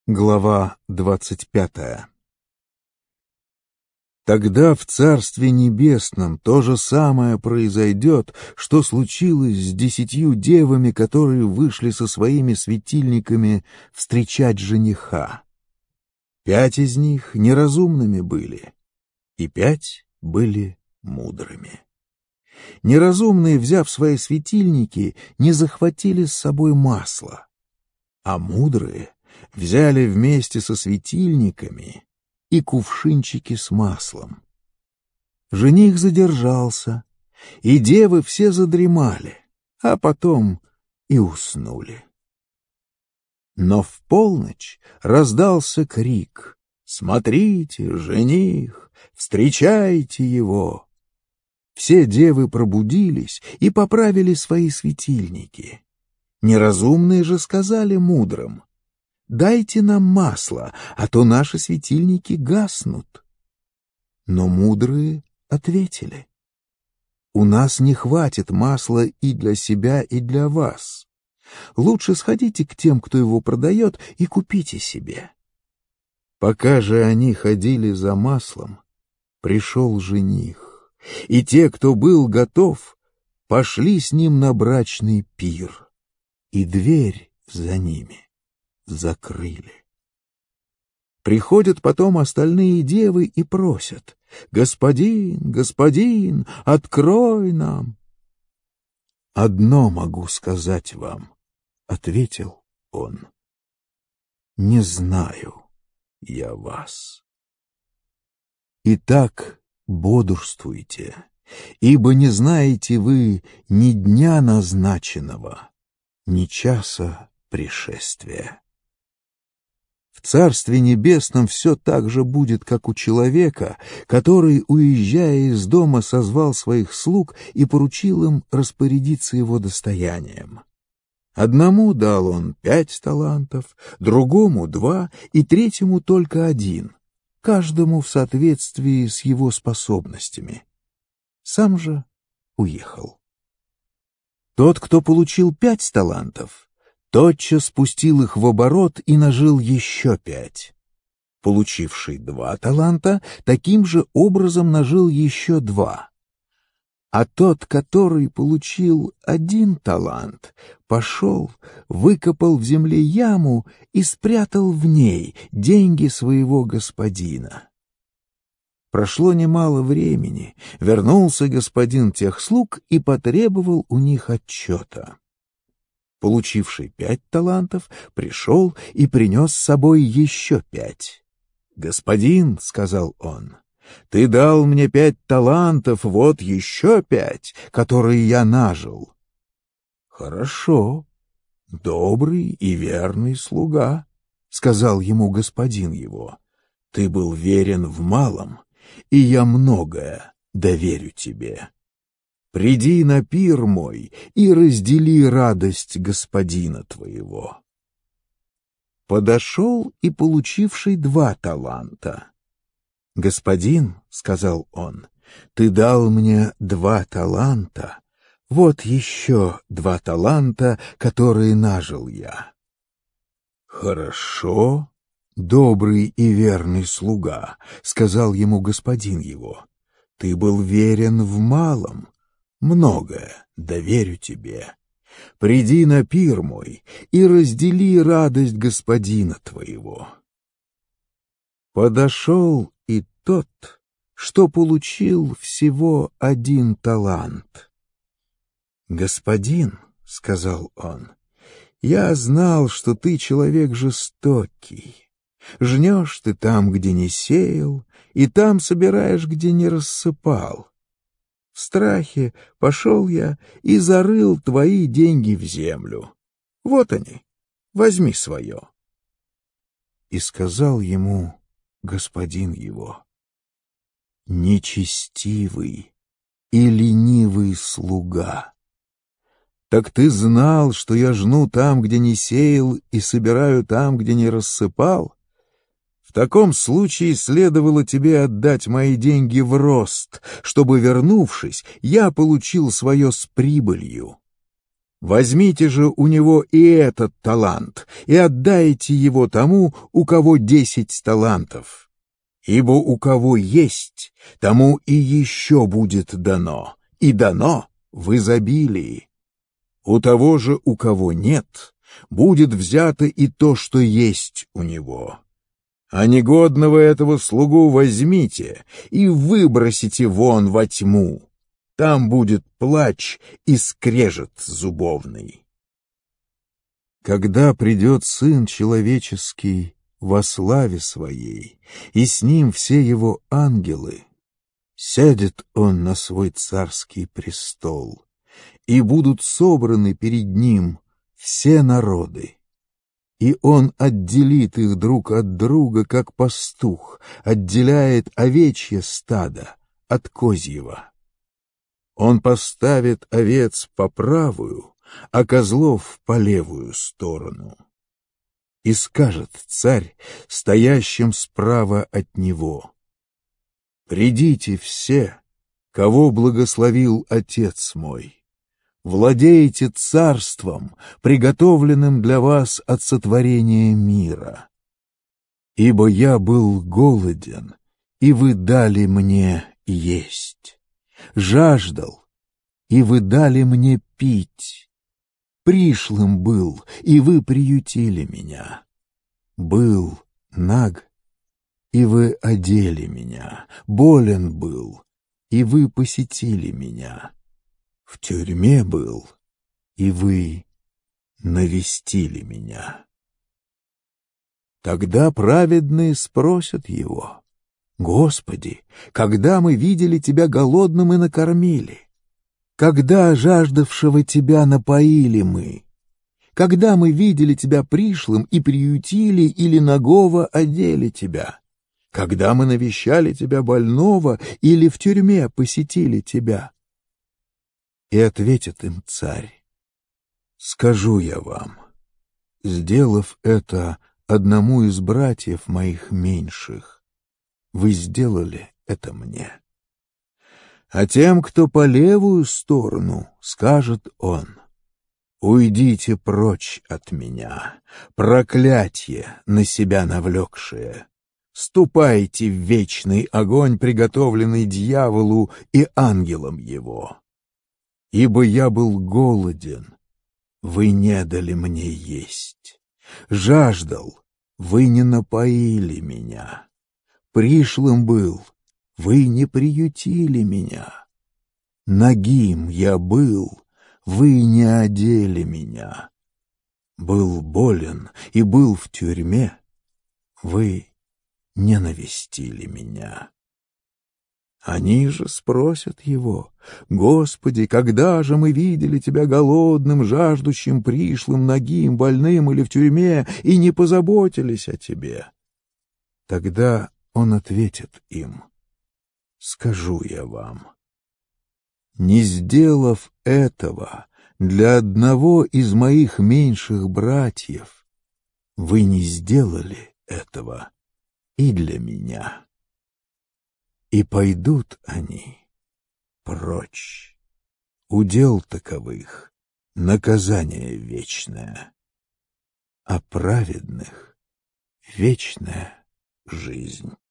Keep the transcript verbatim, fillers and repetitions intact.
Глава двадцать пятая. Тогда в Царстве Небесном то же самое произойдет, что случилось с десятью девами, которые вышли со своими светильниками встречать жениха. Пять из них неразумными были, и пять были мудрыми. Неразумные, взяв свои светильники, не захватили с собой масла, а мудрые взяли вместе со светильниками и кувшинчики с маслом. Жених задержался, и девы все задремали, а потом и уснули. Но в полночь раздался крик: «Смотрите, жених, встречайте его!» Все девы пробудились и поправили свои светильники. Неразумные же сказали мудрым: «Дайте нам масло, а то наши светильники гаснут». Но мудрые ответили: «У нас не хватит масла и для себя, и для вас. Лучше сходите к тем, кто его продает, и купите себе». Пока же они ходили за маслом, пришел жених, и те, кто был готов, пошли с ним на брачный пир, и дверь за ними закрыли. Приходят потом остальные девы и просят: «Господин, господин, открой нам!» «Одно могу сказать вам», — ответил он: «не знаю я вас. Итак, бодрствуйте, ибо не знаете вы ни дня назначенного, ни часа пришествия». В Царстве Небесном все так же будет, как у человека, который, уезжая из дома, созвал своих слуг и поручил им распорядиться его достоянием. Одному дал он пять талантов, другому два и третьему только один, каждому в соответствии с его способностями. Сам же уехал. Тот, кто получил пять талантов, тотчас спустил их в оборот и нажил еще пять. Получивший два таланта таким же образом нажил еще два. А тот, который получил один талант, пошел, выкопал в земле яму и спрятал в ней деньги своего господина. Прошло немало времени, вернулся господин тех слуг и потребовал у них отчета. Получивший пять талантов пришел и принес с собой еще пять. «Господин, — сказал он, — ты дал мне пять талантов, вот еще пять, которые я нажил». «Хорошо, добрый и верный слуга, — сказал ему господин его, — ты был верен в малом, и я многое доверю тебе. Приди на пир мой и раздели радость господина твоего». Подошел и получивший два таланта. «Господин, — сказал он, — ты дал мне два таланта, вот еще два таланта, которые нажил я». «Хорошо, добрый и верный слуга, — сказал ему господин его, — ты был верен в малом, многое доверю тебе. Приди на пир мой и раздели радость господина твоего». Подошел и тот, что получил всего один талант. «Господин, — сказал он, — я знал, что ты человек жестокий. Жнешь ты там, где не сеял, и там собираешь, где не рассыпал. В страхе пошел я и зарыл твои деньги в землю. Вот они, возьми свое». И сказал ему господин его: «Нечестивый и ленивый слуга, так ты знал, что я жну там, где не сеял, и собираю там, где не рассыпал? В таком случае следовало тебе отдать мои деньги в рост, чтобы, вернувшись, я получил свое с прибылью. Возьмите же у него и этот талант, и отдайте его тому, у кого десять талантов. Ибо у кого есть, тому и еще будет дано, и дано в изобилии. У того же, у кого нет, будет взято и то, что есть у него. А негодного этого слугу возьмите и выбросите вон во тьму. Там будет плач и скрежет зубовный. Когда придет Сын Человеческий во славе Своей, и с Ним все Его ангелы, сядет Он на свой царский престол, и будут собраны перед Ним все народы. И Он отделит их друг от друга, как пастух отделяет овечье стадо от козьего. Он поставит овец по правую, а козлов по левую сторону. И скажет царь, стоящим справа от него: «Придите все, кого благословил Отец мой, владейте царством, приготовленным для вас от сотворения мира. Ибо я был голоден, и вы дали мне есть, жаждал, и вы дали мне пить, пришлым был, и вы приютили меня, был наг, и вы одели меня, болен был, и вы посетили меня, в тюрьме был, и вы навестили меня». Тогда праведные спросят его: «Господи, когда мы видели Тебя голодным и накормили? Когда жаждавшего Тебя напоили мы? Когда мы видели Тебя пришлым и приютили или нагого одели Тебя? Когда мы навещали Тебя больного или в тюрьме посетили Тебя?» И ответит им царь: «Скажу я вам, сделав это одному из братьев моих меньших, вы сделали это мне. А тем, кто по левую сторону, скажет он: уйдите прочь от меня, проклятье на себя навлекшее. Ступайте в вечный огонь, приготовленный дьяволу и ангелам его. Ибо я был голоден, вы не дали мне есть, жаждал, вы не напоили меня, пришлым был, вы не приютили меня, нагим я был, вы не одели меня, был болен и был в тюрьме, вы не навестили меня». Они же спросят его: «Господи, когда же мы видели Тебя голодным, жаждущим, пришлым, нагим, больным или в тюрьме, и не позаботились о Тебе?» Тогда он ответит им: «Скажу я вам, не сделав этого для одного из моих меньших братьев, вы не сделали этого и для меня». И пойдут они прочь. Удел таковых — наказание вечное, а праведных — вечная жизнь.